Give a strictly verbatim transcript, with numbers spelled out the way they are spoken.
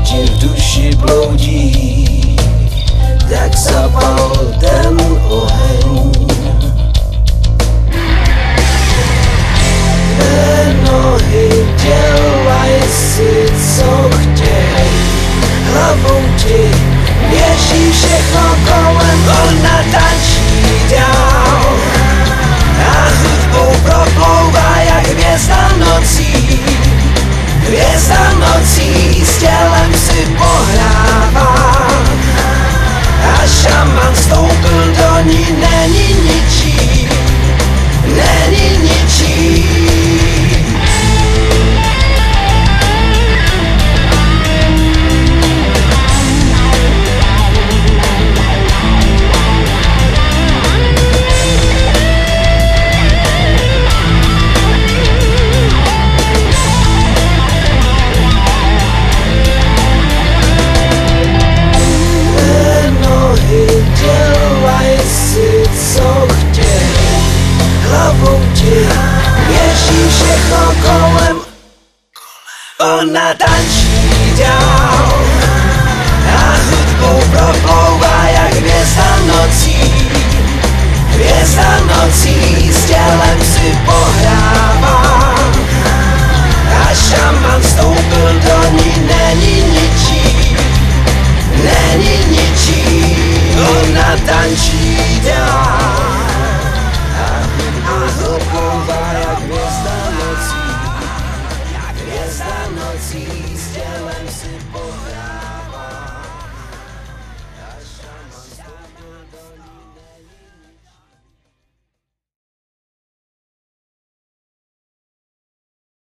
ti v duši bloudí, tak zapal ten oheň. Tvé nohy dělaj si, co chtěj, hlavou ti běží všechno kolem, ona tančí dál a hudbou proplouvá jak hvězda nocí. Hvězda nocí s tělem si pohrává a šaman vstoupil do ní, není ničí, není ničí. Běží všechno kolem, ona tančí.